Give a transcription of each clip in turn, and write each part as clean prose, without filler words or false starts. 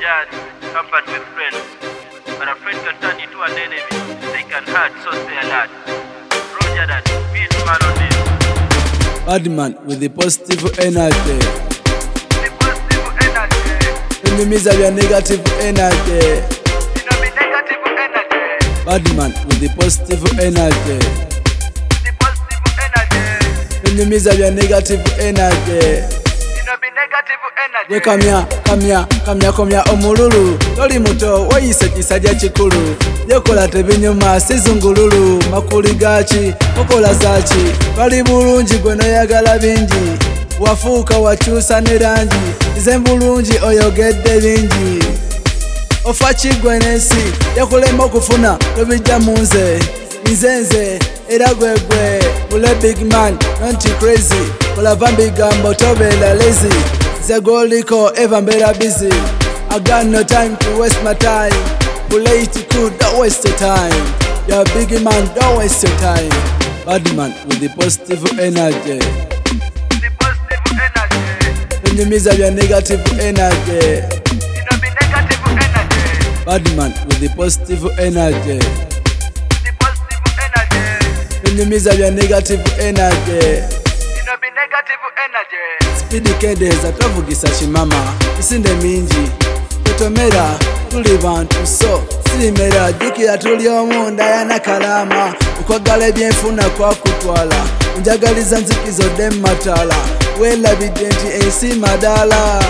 dad, accompanied with friends. But a friend can turn into an enemy. They can hurt, so say a lot. Roger that, peace man on this. Badman with the positive energy. The positive energy. Enemies of your negative energy. You know me negative energy. Badman with the positive energy. The positive energy. Enemies of your negative energy. We come here omululu. Toli muto wayise kisajja kikulu. Yekola tebinyuma sizungululu. Makuli gachi okola zachi. Bali bulungi gwe noyagala bingi. Wafuuka wakyusa ne rangi. Nze bulungi oyogedde bingi. Ofa kiggwe n'ensi yakulema okufuna tobijja mu nze era gwegwe ule big man nonti crazy olava mbigambo tobeera lazy nze goliko eva mbeera busy. I got no time to waste my time. Play it cool, don't waste your time. You're a big man, don't waste your time. Bad man with the positive energy. The positive energy. Enemies of your negative energy. You know me negative energy. Bad man with the positive energy. The positive energy. Enemies of your negative energy. You know me negative energy. Speedy kedeza twavugisa kimama isinde mingi tutomera tuli bantu so sirimera jukira tuli omunda yana kalama okwagala ebyenfuna kwakutwala njagaliza nzikizo demmatala welabidde nti ensi madala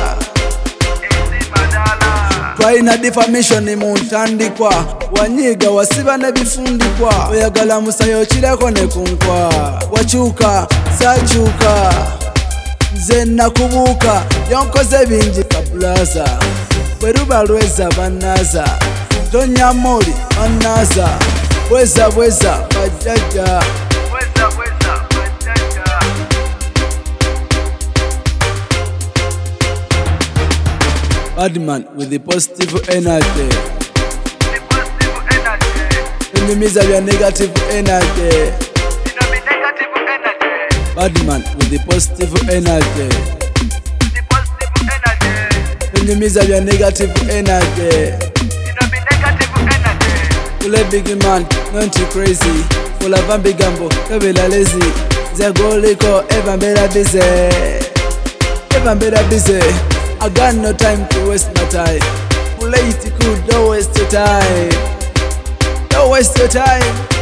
twalina defamation mu ntandikwa wanyiga wasiba nebifundikwa oyagala musayo kirako ne kunkwa wakyuka sakyuka nze nakubuuka yonkoze bingi kabulaza bwe luba lweza bannaza tonyamoli bannaza bweza bajjajja. Badman with the positive energy. The positive energy. Enemies of your negative energy. You know me negative energy. Badman with the positive energy. The positive energy. Enemies of your negative energy. You know me negative energy. Ule big man, nonti crazy. Olava mbigambo tobeera lazy. Nze goliko eva mbeera busy. Eva mbeera busy. I got no time to waste my time. Play it cool, don't waste your time. Don't waste your time.